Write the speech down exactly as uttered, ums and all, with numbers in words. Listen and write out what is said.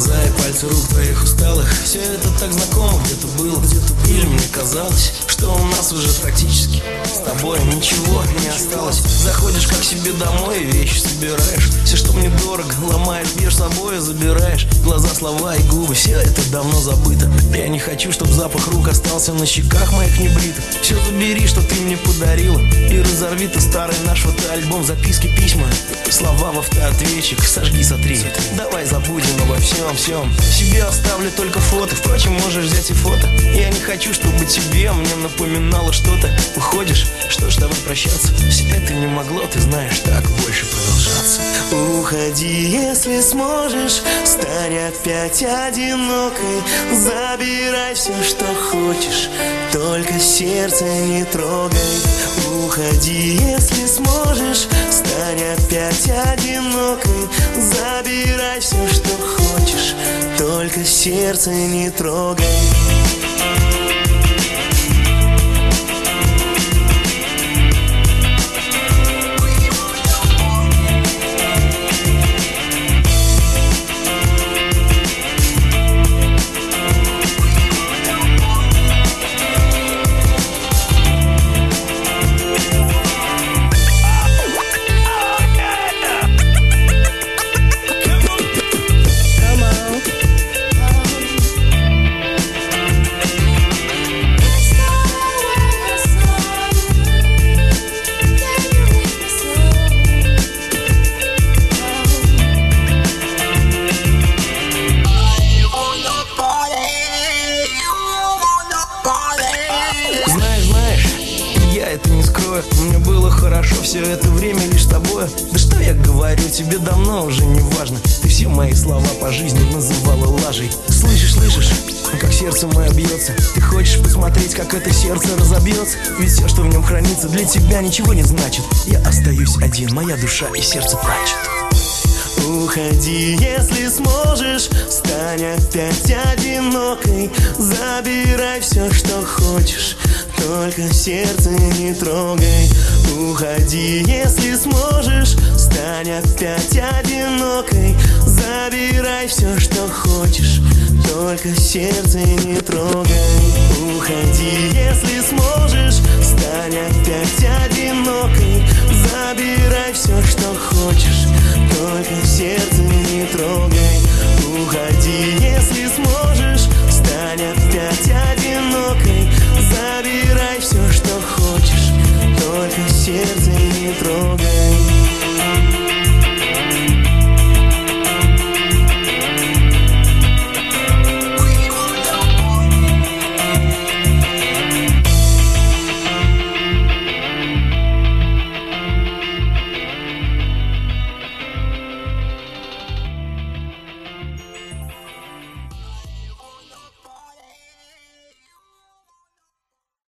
глаза и пальцы рук твоих усталых. Все это так знакомо, где-то было, где-то были. Мне казалось, что у нас уже практически с тобой ничего не осталось. Заходишь как себе домой, вещи собираешь. Все, что мне дорого, ломаешь, бьешь с собой, забираешь. Глаза, слова и губы, все это давно забыто. Я не хочу, чтобы запах рук остался на щеках моих небритых. Все забери, что ты мне подарила, и разорви ты старый наш фотоальбом, записки, письма, слова в автоответчик. Сожги, сотри, давай забудем обо всем, всем. Себе оставлю только фото, впрочем, можешь взять и фото. Я не хочу, чтобы тебе мне напоминало что-то. Уходишь, что ж, давай прощаться. Все это не могло, ты знаешь, так больше продолжаться. Уходи, если сможешь, стань опять одинокой. Забирай все, что хочешь, только сердце не трогай. Уходи, если сможешь, стань опять одинокой. Забирай все, что хочешь, только сердце не трогай. Это не скрою, мне было хорошо все это время лишь с тобой. Да что я говорю, тебе давно уже не важно. Ты все мои слова по жизни называла лажей. Слышишь, слышишь, как сердце мое бьется. Ты хочешь посмотреть, как это сердце разобьется? Ведь все, что в нем хранится, для тебя ничего не значит. Я остаюсь один, моя душа и сердце плачет. Уходи, если сможешь, стань опять одинокой. Забирай все, что хочешь, только сердце не трогай. Уходи, если сможешь, стань опять одинокой. Забирай все, что хочешь, только сердце не трогай. Уходи, если сможешь, стань опять одинокой. Забирай все, что хочешь, только